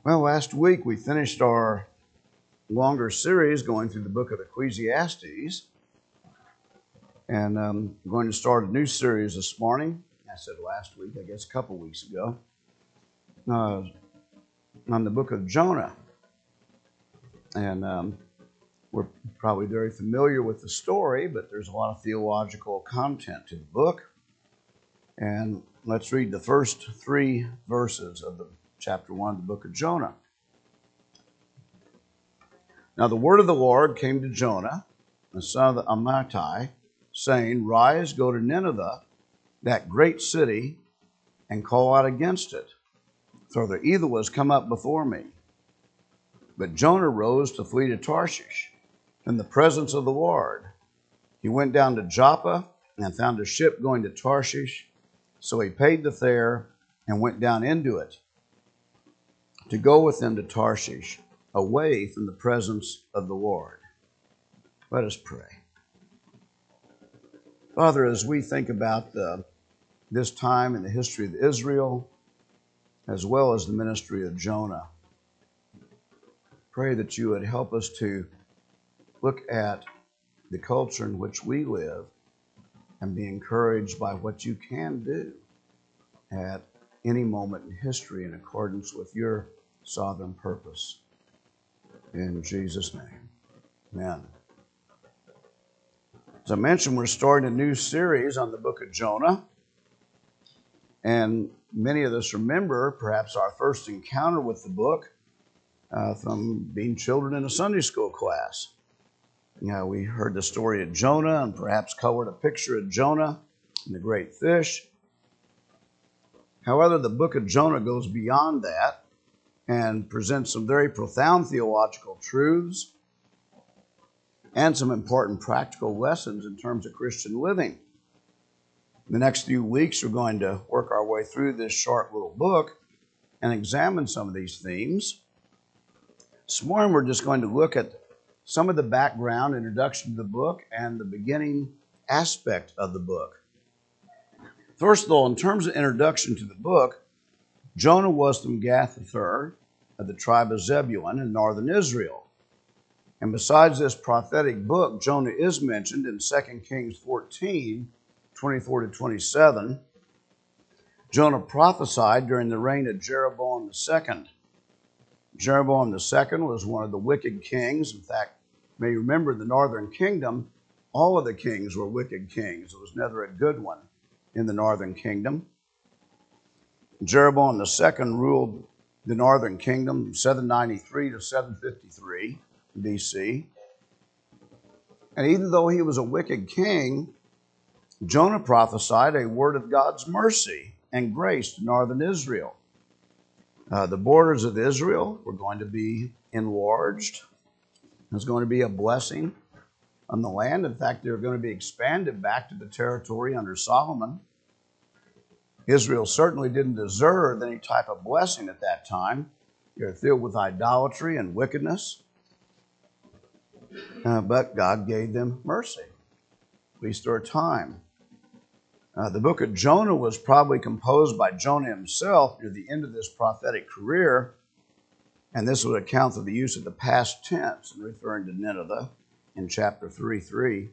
Well, last week we finished our longer series going through the book of Ecclesiastes, and I'm going to start a new series this morning. I said last week, I guess a couple weeks ago, on the book of Jonah. And we're probably very familiar with the story, but there's a lot of theological content to the book. And let's read the first 3 verses of the chapter 1 of the book of Jonah. Now the word of the Lord came to Jonah, the son of Amittai, saying, Rise, go to Nineveh, that great city, and call out against it, for their evil has come up before me. But Jonah rose to flee to Tarshish in the presence of the Lord. He went down to Joppa and found a ship going to Tarshish, so he paid the fare and went down into it to go with them to Tarshish, away from the presence of the Lord. Let us pray. Father, as we think about this time in the history of Israel, as well as the ministry of Jonah, pray that you would help us to look at the culture in which we live and be encouraged by what you can do at any moment in history in accordance with your sovereign purpose. In Jesus' name, amen. As I mentioned, we're starting a new series on the book of Jonah. And many of us remember perhaps our first encounter with the book from being children in a Sunday school class. We heard the story of Jonah and perhaps colored a picture of Jonah and the great fish. However, the book of Jonah goes beyond that and presents some very profound theological truths and some important practical lessons in terms of Christian living. In the next few weeks, we're going to work our way through this short little book and examine some of these themes. This morning, we're just going to look at some of the background, introduction to the book, and the beginning aspect of the book. First of all, in terms of introduction to the book, Jonah was from Gath-hepher of the tribe of Zebulun in northern Israel. And besides this prophetic book, Jonah is mentioned in 2 Kings 14, 24 to 27. Jonah prophesied during the reign of Jeroboam II. Jeroboam II was one of the wicked kings. In fact, you may remember the northern kingdom, all of the kings were wicked kings. There was never a good one in the northern kingdom. Jeroboam II ruled the northern kingdom 793 to 753 BC. And even though he was a wicked king, Jonah prophesied a word of God's mercy and grace to northern Israel. The borders of Israel were going to be enlarged. There's going to be a blessing on the land. In fact, they're going to be expanded back to the territory under Solomon. Israel certainly didn't deserve any type of blessing at that time. They were filled with idolatry and wickedness. But God gave them mercy, at least for a time. The book of Jonah was probably composed by Jonah himself near the end of this prophetic career, and this would account for the use of the past tense in referring to Nineveh in chapter 3:3.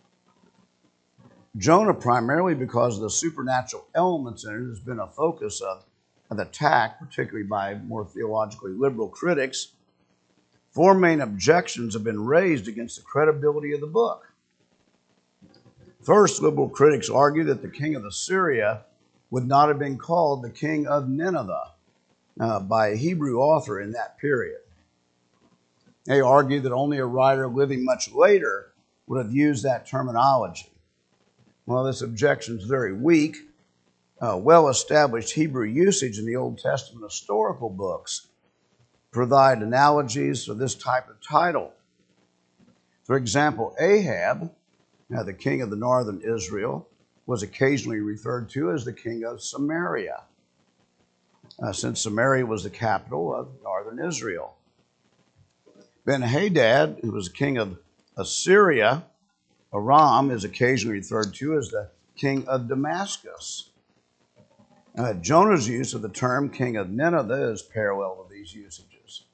Jonah, primarily because of the supernatural elements in it, has been a focus of attack, particularly by more theologically liberal critics. 4 main objections have been raised against the credibility of the book. First, liberal critics argue that the king of Assyria would not have been called the king of Nineveh by a Hebrew author in that period. They argue that only a writer living much later would have used that terminology. Well, this objection is very weak. Well-established Hebrew usage in the Old Testament historical books provide analogies for this type of title. For example, Ahab, the king of the northern Israel, was occasionally referred to as the king of Samaria, since Samaria was the capital of northern Israel. Ben-Hadad, who was the king of Assyria, Aram, is occasionally referred to as the king of Damascus. Jonah's use of the term king of Nineveh is parallel to these usages.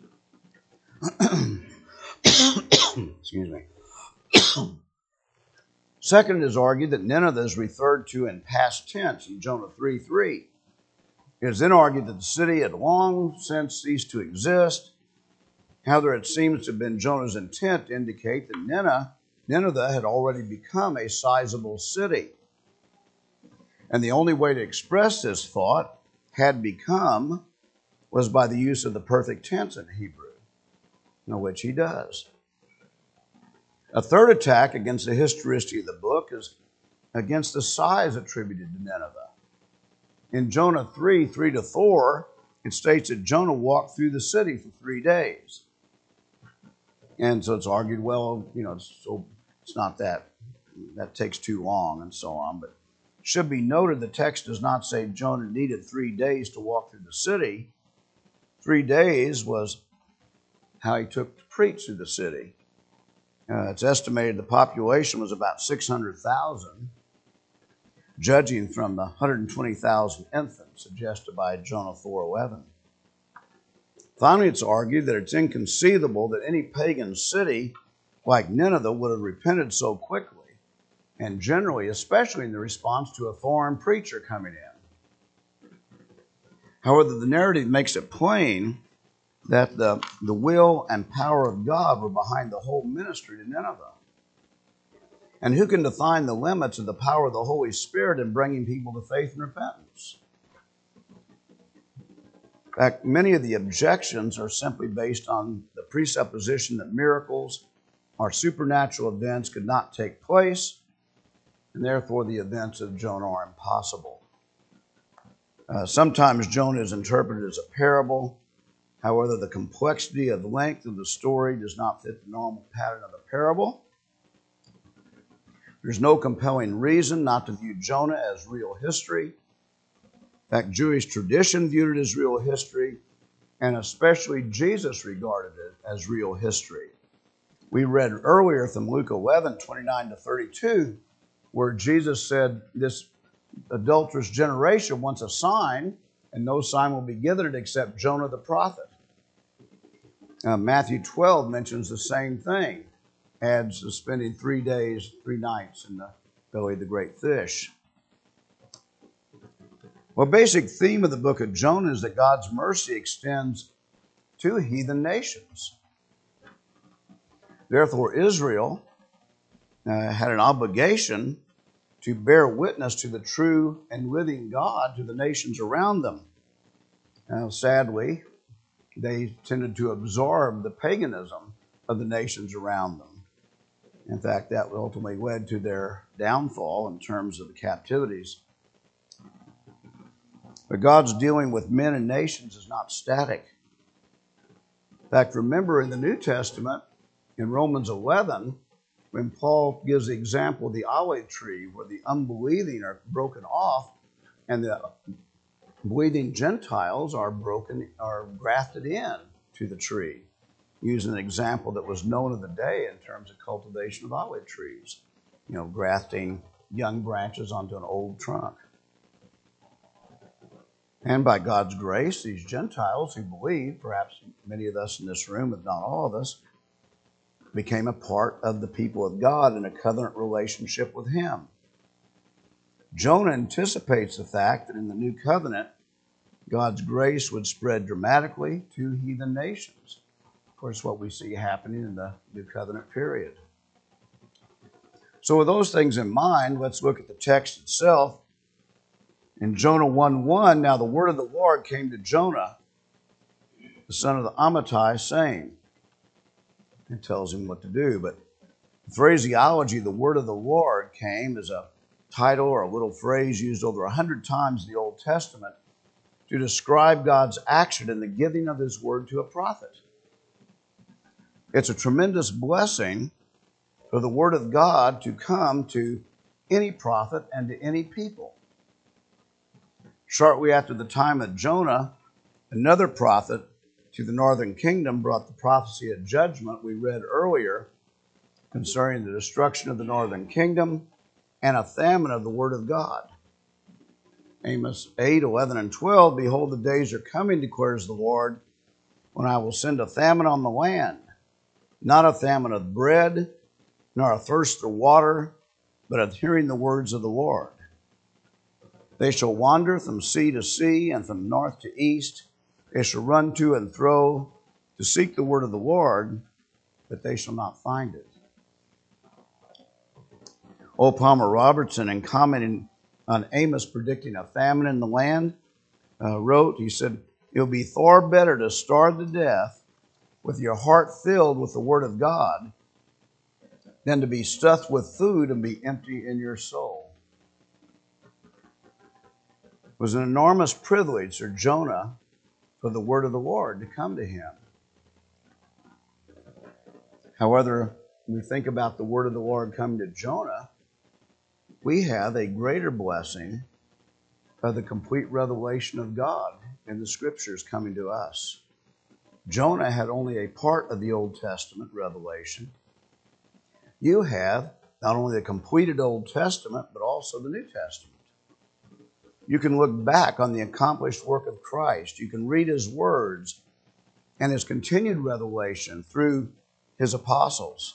Excuse me. Second, it is argued that Nineveh is referred to in past tense in Jonah 3:3. It is then argued that the city had long since ceased to exist. However, it seems to have been Jonah's intent to indicate that Nineveh had already become a sizable city. And the only way to express this thought, had become, was by the use of the perfect tense in Hebrew, which he does. A third attack against the historicity of the book is against the size attributed to Nineveh. In Jonah 3:3-4, it states that Jonah walked through the city for 3 days. And so it's argued, well, it's not that takes too long and so on. But it should be noted the text does not say Jonah needed 3 days to walk through the city. 3 days was how he took to preach through the city. It's estimated the population was about 600,000, judging from the 120,000 infants suggested by Jonah 4:11. Finally, it's argued that it's inconceivable that any pagan city like Nineveh would have repented so quickly, and generally, especially in the response to a foreign preacher coming in. However, the narrative makes it plain that the will and power of God were behind the whole ministry to Nineveh. And who can define the limits of the power of the Holy Spirit in bringing people to faith and repentance? In fact, many of the objections are simply based on the presupposition that miracles or supernatural events could not take place, and therefore the events of Jonah are impossible. Sometimes Jonah is interpreted as a parable. However, the complexity of the length of the story does not fit the normal pattern of the parable. There's no compelling reason not to view Jonah as real history. In fact, Jewish tradition viewed it as real history, and especially Jesus regarded it as real history. We read earlier from Luke 11:29-32, where Jesus said, this adulterous generation wants a sign, and no sign will be given it except Jonah the prophet. Matthew 12 mentions the same thing, adds to spending 3 days, 3 nights in the belly of the great fish. Well, basic theme of the book of Jonah is that God's mercy extends to heathen nations. Therefore, Israel had an obligation to bear witness to the true and living God to the nations around them. Now, sadly, they tended to absorb the paganism of the nations around them. In fact, that ultimately led to their downfall in terms of the captivities. But God's dealing with men and nations is not static. In fact, remember in the New Testament, in Romans 11, when Paul gives the example of the olive tree where the unbelieving are broken off and the believing Gentiles are grafted in to the tree, using an example that was known of the day in terms of cultivation of olive trees, grafting young branches onto an old trunk. And by God's grace, these Gentiles who believe, perhaps many of us in this room, if not all of us, became a part of the people of God in a covenant relationship with Him. Jonah anticipates the fact that in the new covenant, God's grace would spread dramatically to heathen nations. Of course, what we see happening in the new covenant period. So with those things in mind, let's look at the text itself. In Jonah 1:1, now the word of the Lord came to Jonah, the son of Amittai, saying, it tells him what to do, but the phraseology, the word of the Lord came, is a title or a little phrase used over 100 times in the Old Testament to describe God's action in the giving of His word to a prophet. It's a tremendous blessing for the word of God to come to any prophet and to any people. Shortly after the time of Jonah, another prophet to the northern kingdom brought the prophecy of judgment we read earlier concerning the destruction of the northern kingdom and a famine of the word of God. Amos 8, 11, and 12, behold, the days are coming, declares the Lord, when I will send a famine on the land, not a famine of bread, nor a thirst for water, but of hearing the words of the Lord. They shall wander from sea to sea, and from north to east. They shall run to and fro to seek the word of the Lord, but they shall not find it. O. Palmer Robertson, in commenting on Amos predicting a famine in the land, wrote, he said, "It will be far better to starve to death with your heart filled with the word of God than to be stuffed with food and be empty in your soul." It was an enormous privilege for Jonah for the word of the Lord to come to him. However, when we think about the word of the Lord coming to Jonah, we have a greater blessing of the complete revelation of God in the Scriptures coming to us. Jonah had only a part of the Old Testament revelation. You have not only the completed Old Testament, but also the New Testament. You can look back on the accomplished work of Christ. You can read his words and his continued revelation through his apostles.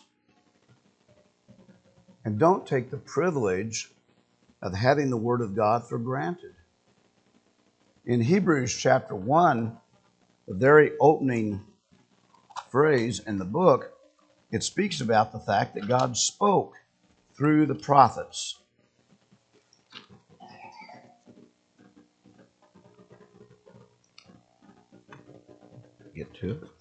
And don't take the privilege of having the Word of God for granted. In Hebrews chapter 1, the very opening phrase in the book, it speaks about the fact that God spoke through the prophets. Get to it.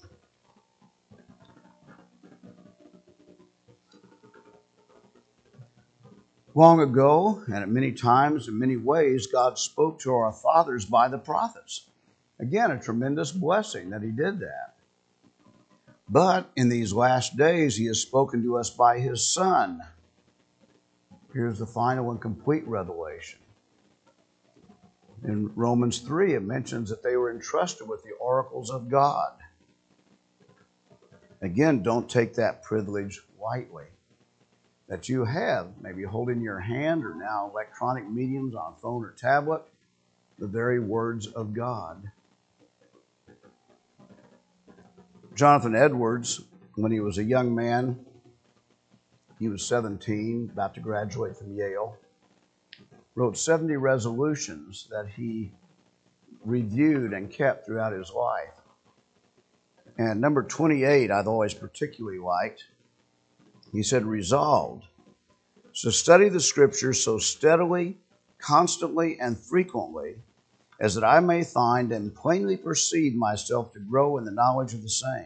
Long ago, and at many times, in many ways, God spoke to our fathers by the prophets. Again, a tremendous blessing that he did that. But in these last days, he has spoken to us by his Son. Here's the final and complete revelation. In Romans 3, it mentions that they were entrusted with the oracles of God. Again, don't take that privilege lightly that you have, maybe holding in your hand or now electronic mediums on phone or tablet, the very words of God. Jonathan Edwards, when he was a young man, he was 17, about to graduate from Yale, wrote 70 resolutions that he reviewed and kept throughout his life. And number 28, I've always particularly liked. He said, resolved to study the Scriptures so steadily, constantly, and frequently as that I may find and plainly perceive myself to grow in the knowledge of the same.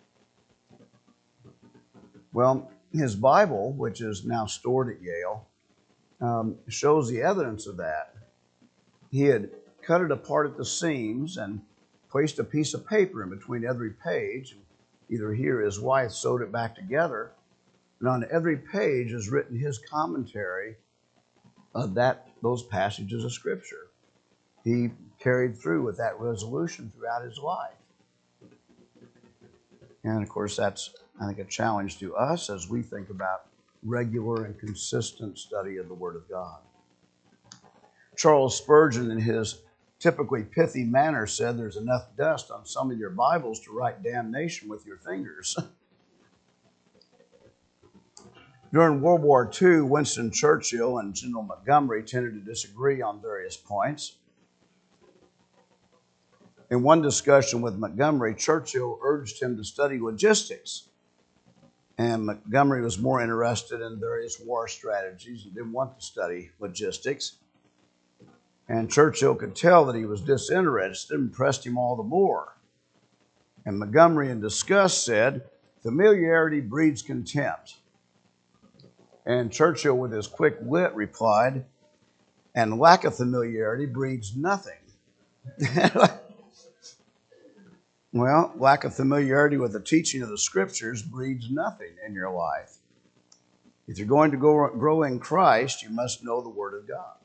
Well, his Bible, which is now stored at Yale, shows the evidence of that. He had cut it apart at the seams and placed a piece of paper in between every page. Either he or his wife sewed it back together. And on every page is written his commentary of those passages of Scripture. He carried through with that resolution throughout his life. And of course, that's, I think, a challenge to us as we think about regular and consistent study of the Word of God. Charles Spurgeon, in his typically pithy manner, said there's enough dust on some of your Bibles to write damnation with your fingers. During World War II, Winston Churchill and General Montgomery tended to disagree on various points. In one discussion with Montgomery, Churchill urged him to study logistics, and Montgomery was more interested in various war strategies and didn't want to study logistics. And Churchill could tell that he was disinterested and pressed him all the more. And Montgomery, in disgust, said, "Familiarity breeds contempt." And Churchill, with his quick wit, replied, "And lack of familiarity breeds nothing." Well, lack of familiarity with the teaching of the Scriptures breeds nothing in your life. If you're going to grow in Christ, you must know the Word of God.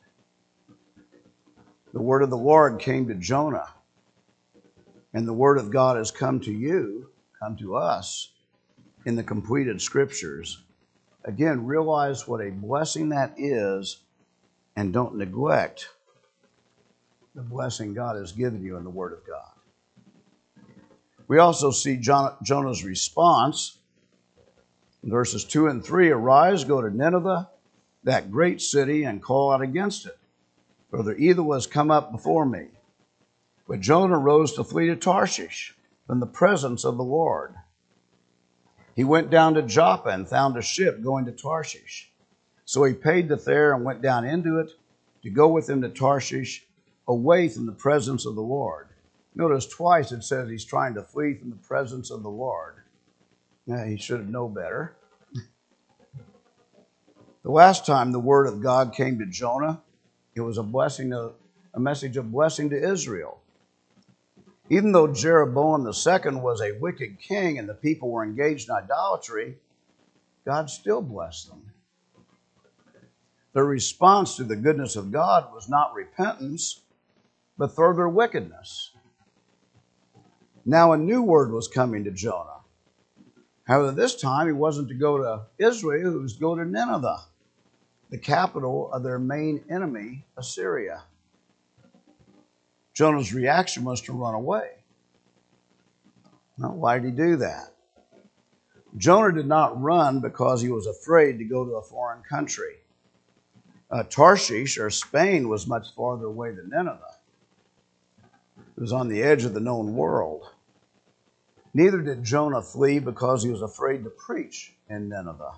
The Word of the Lord came to Jonah, and the Word of God has come to you, come to us, in the completed Scriptures. Again, realize what a blessing that is, and don't neglect the blessing God has given you in the Word of God. We also see Jonah's response in verses 2 and 3. Arise, go to Nineveh, that great city, and call out against it, for their evil has come up before me. But Jonah rose to flee to Tarshish from the presence of the Lord. He went down to Joppa and found a ship going to Tarshish. So he paid the fare and went down into it to go with him to Tarshish, away from the presence of the Lord. Notice twice it says he's trying to flee from the presence of the Lord. Now, he should have known better. The last time the word of God came to Jonah, it was a message of blessing to Israel. Even though Jeroboam II was a wicked king and the people were engaged in idolatry, God still blessed them. Their response to the goodness of God was not repentance, but further wickedness. Now a new word was coming to Jonah. However, this time he wasn't to go to Israel, he was to go to Nineveh, the capital of their main enemy, Assyria. Jonah's reaction was to run away. Now, why did he do that? Jonah did not run because he was afraid to go to a foreign country. Tarshish, or Spain, was much farther away than Nineveh. It was on the edge of the known world. Neither did Jonah flee because he was afraid to preach in Nineveh.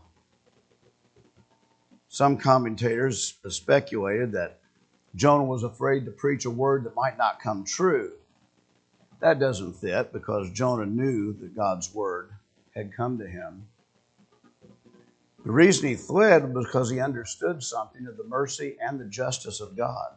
Some commentators speculated that Jonah was afraid to preach a word that might not come true. That doesn't fit because Jonah knew that God's word had come to him. The reason he fled was because he understood something of the mercy and the justice of God.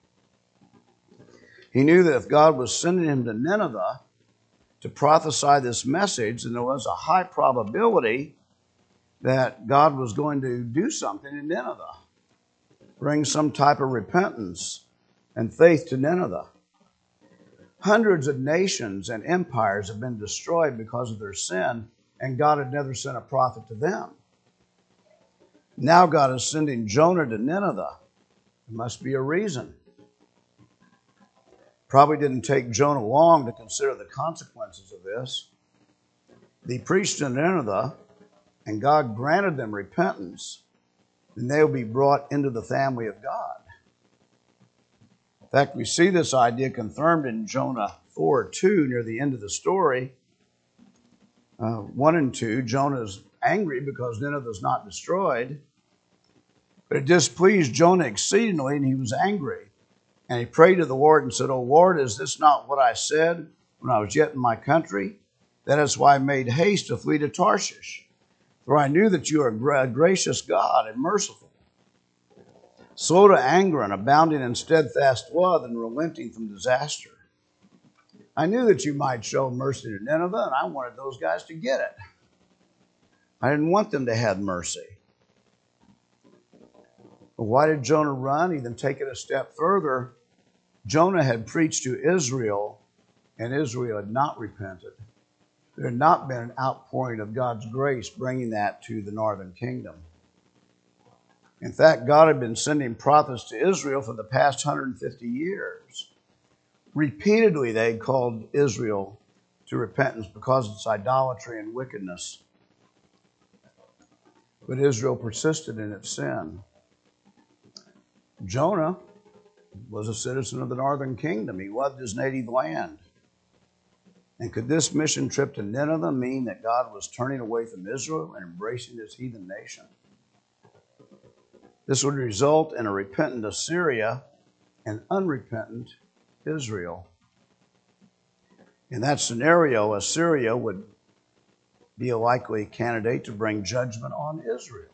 He knew that if God was sending him to Nineveh to prophesy this message, then there was a high probability that God was going to do something in Nineveh, bring some type of repentance and faith to Nineveh. Hundreds of nations and empires have been destroyed because of their sin, and God had never sent a prophet to them. Now God is sending Jonah to Nineveh. There must be a reason. Probably didn't take Jonah long to consider the consequences of this. He preached in Nineveh, and God granted them repentance, and they will be brought into the family of God. In fact, we see this idea confirmed in Jonah 4:2 near the end of the story. 1 and 2, Jonah is angry because Nineveh is not destroyed. But it displeased Jonah exceedingly, and he was angry. And he prayed to the Lord and said, O Lord, is this not what I said when I was yet in my country? That is why I made haste to flee to Tarshish. For I knew that you are a gracious God and merciful, slow to anger and abounding in steadfast love and relenting from disaster. I knew that you might show mercy to Nineveh, and I wanted those guys to get it. I didn't want them to have mercy. But why did Jonah run? Even take it a step further. Jonah had preached to Israel, and Israel had not repented. There had not been an outpouring of God's grace bringing that to the northern kingdom. In fact, God had been sending prophets to Israel for the past 150 years. Repeatedly, they had called Israel to repentance because of its idolatry and wickedness. But Israel persisted in its sin. Jonah was a citizen of the northern kingdom. He loved his native land. And could this mission trip to Nineveh mean that God was turning away from Israel and embracing this heathen nation? This would result in a repentant Assyria and unrepentant Israel. In that scenario, Assyria would be a likely candidate to bring judgment on Israel.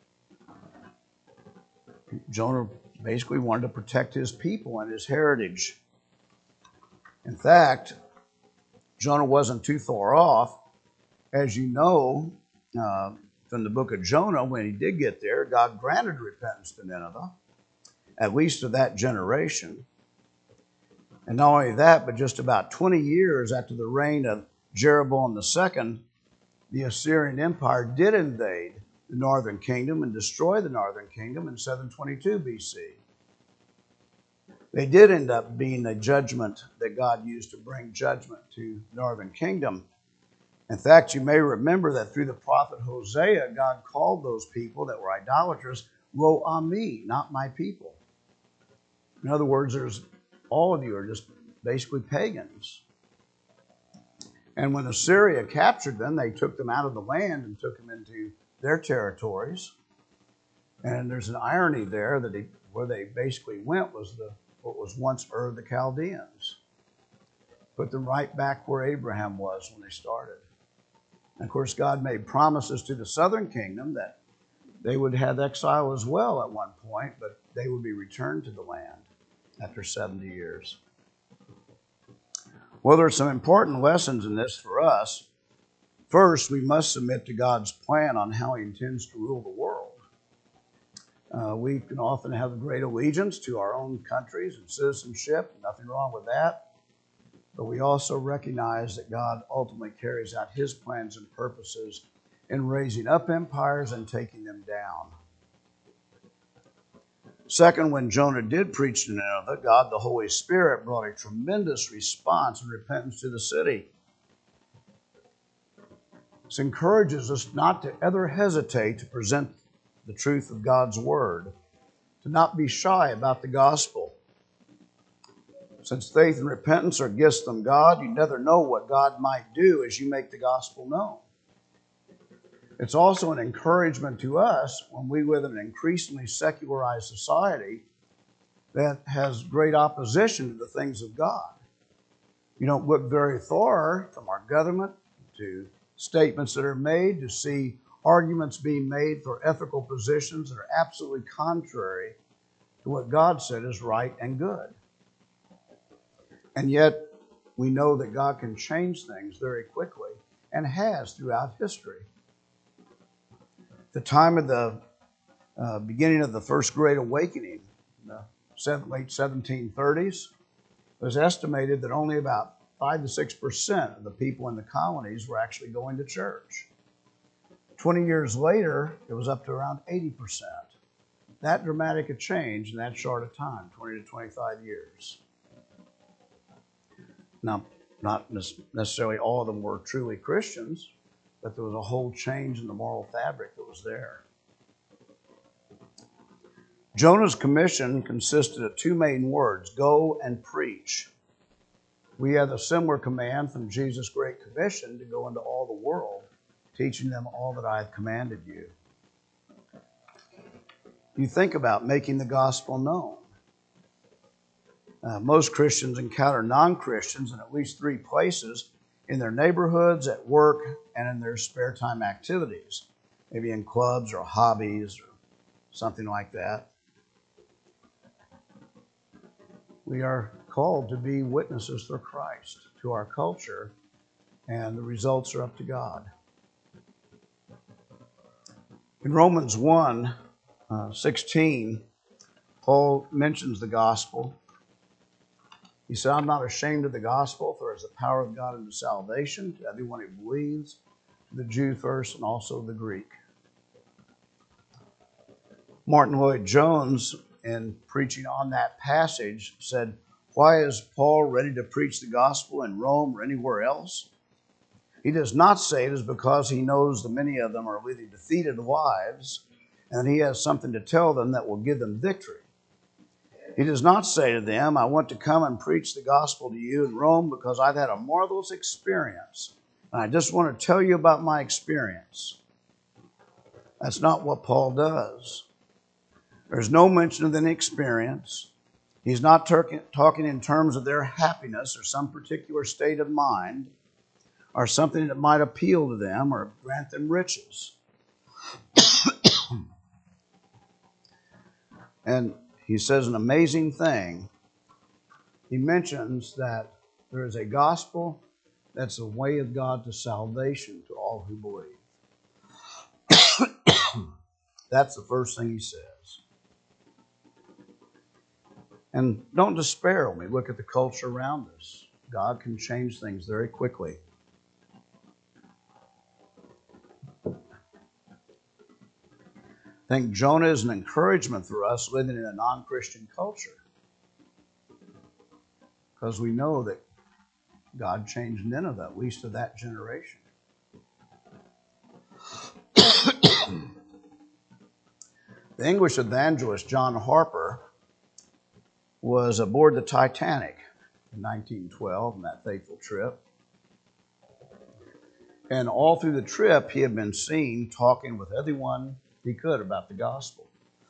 Jonah basically wanted to protect his people and his heritage. In fact, Jonah wasn't too far off. As you know, from the book of Jonah, when he did get there, God granted repentance to Nineveh, at least to that generation. And not only that, but just about 20 years after the reign of Jeroboam II, the Assyrian Empire did invade the northern kingdom and destroy the northern kingdom in 722 BC. They did end up being a judgment that God used to bring judgment to the northern kingdom. In fact, you may remember that through the prophet Hosea, God called those people that were idolaters, woe on me, not my people. In other words, all of you are just basically pagans. And when Assyria captured them, they took them out of the land and took them into their territories. And there's an irony there that where they basically went was what was once Ur of the Chaldeans. Put them right back where Abraham was when they started. And of course, God made promises to the southern kingdom that they would have exile as well at one point, but they would be returned to the land after 70 years. Well, there are some important lessons in this for us. First, we must submit to God's plan on how He intends to rule the world. We can often have a great allegiance to our own countries and citizenship. Nothing wrong with that. But we also recognize that God ultimately carries out His plans and purposes in raising up empires and taking them down. Second, when Jonah did preach to Nineveh, God, the Holy Spirit, brought a tremendous response and repentance to the city. This encourages us not to ever hesitate to present the truth of God's Word, to not be shy about the gospel. Since faith and repentance are gifts from God, you never know what God might do as you make the gospel known. It's also an encouragement to us when we live in an increasingly secularized society that has great opposition to the things of God. You don't look very far from our government to statements that are made to see arguments being made for ethical positions that are absolutely contrary to what God said is right and good. And yet, we know that God can change things very quickly and has throughout history. The time of the beginning of the First Great Awakening, in the late 1730s, it was estimated that only about 5 to 6% of the people in the colonies were actually going to church. 20 years later, it was up to around 80%. That dramatic a change in that short a time, 20 to 25 years. Now, not necessarily all of them were truly Christians, but there was a whole change in the moral fabric that was there. Jonah's commission consisted of two main words, go and preach. We have a similar command from Jesus' Great Commission to go into all the world, teaching them all that I have commanded you. You think about making the gospel known. Most Christians encounter non-Christians in at least 3 places: in their neighborhoods, at work, and in their spare time activities, maybe in clubs or hobbies or something like that. We are called to be witnesses for Christ to our culture, and the results are up to God. In Romans 1:16, Paul mentions the gospel. He said, I'm not ashamed of the gospel, for it is the power of God unto salvation to everyone who believes, the Jew first and also the Greek. Martin Lloyd-Jones, in preaching on that passage, said, why is Paul ready to preach the gospel in Rome or anywhere else? He does not say it is because he knows that many of them are leading defeated lives and he has something to tell them that will give them victory. He does not say to them, I want to come and preach the gospel to you in Rome because I've had a marvelous experience, and I just want to tell you about my experience. That's not what Paul does. There's no mention of any experience. He's not talking in terms of their happiness or some particular state of mind or something that might appeal to them or grant them riches. And he says an amazing thing. He mentions that there is a gospel that's the way of God to salvation to all who believe. That's the first thing he says. And don't despair when we look at the culture around us. God can change things very quickly. I think Jonah is an encouragement for us living in a non-Christian culture. because we know that God changed Nineveh, at least to that generation. The English evangelist John Harper was aboard the Titanic in 1912 on that fateful trip. And all through the trip, he had been seen talking with everyone he could about the gospel.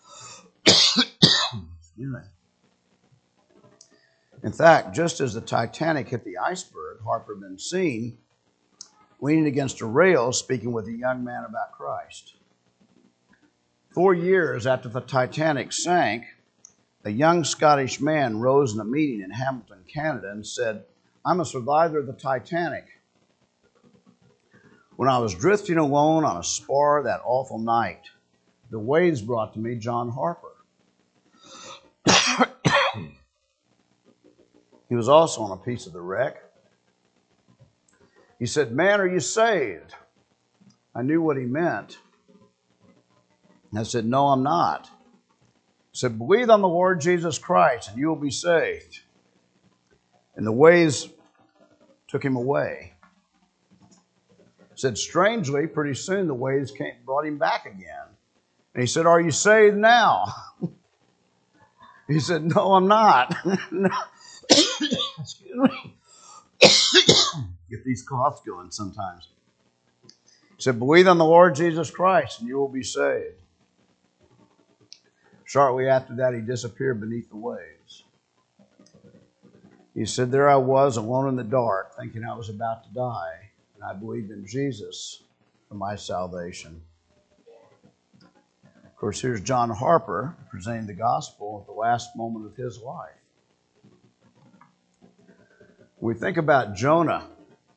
In fact, just as the Titanic hit the iceberg, Harper had been seen leaning against a rail speaking with a young man about Christ. 4 years after the Titanic sank, a young Scottish man rose in a meeting in Hamilton, Canada, and said, "I'm a survivor of the Titanic. When I was drifting alone on a spar that awful night, the waves brought to me John Harper. He was also on a piece of the wreck. He said, 'Man, are you saved?' I knew what he meant. I said, 'No, I'm not.' He said, 'Believe on the Lord Jesus Christ and you will be saved.' And the waves took him away. He said, strangely, pretty soon the waves brought him back again. And he said, 'Are you saved now?' He said, 'No, I'm not.'" Excuse me. Get these coughs going sometimes. He said, "Believe on the Lord Jesus Christ and you will be saved." Shortly after that, he disappeared beneath the waves. He said, "There I was, alone in the dark, thinking I was about to die, and I believed in Jesus for my salvation." Of course, here's John Harper presenting the gospel at the last moment of his life. We think about Jonah.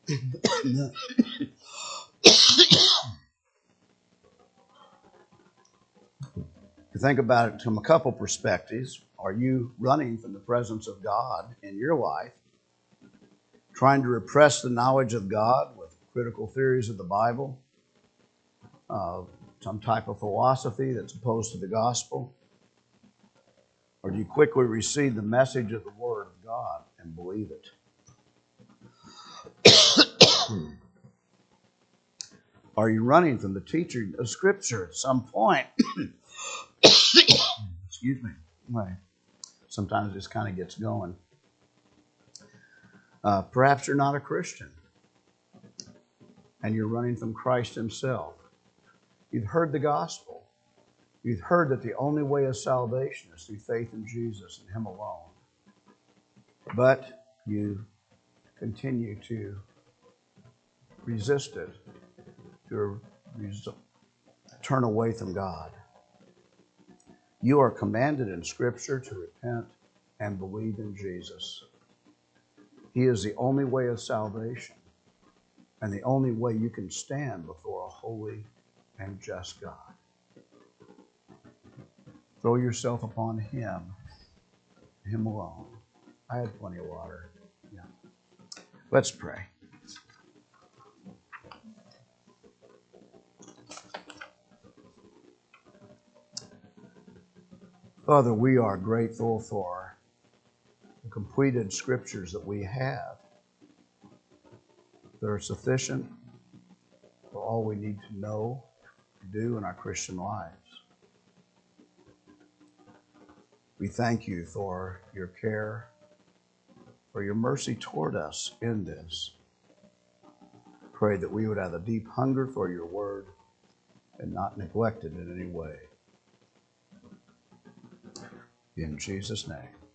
You think about it from a couple perspectives. Are you running from the presence of God in your life, trying to repress the knowledge of God with critical theories of the Bible, some type of philosophy that's opposed to the gospel? Or do you quickly receive the message of the Word of God and believe it? Are you running from the teaching of Scripture at some point? Excuse me. Sometimes this kind of gets going. Perhaps you're not a Christian and you're running from Christ himself. You've heard the gospel. You've heard that the only way of salvation is through faith in Jesus and him alone. But you continue to resist it, to turn away from God. You are commanded in Scripture to repent and believe in Jesus. He is the only way of salvation and the only way you can stand before a holy and just God. Throw yourself upon him alone. I had plenty of water. Yeah. Let's pray. Father, we are grateful for the completed scriptures that we have that are sufficient for all we need to know, to do in our Christian lives. We thank you for your care, for your mercy toward us in this. Pray that we would have a deep hunger for your word and not neglect it in any way. In Jesus' name.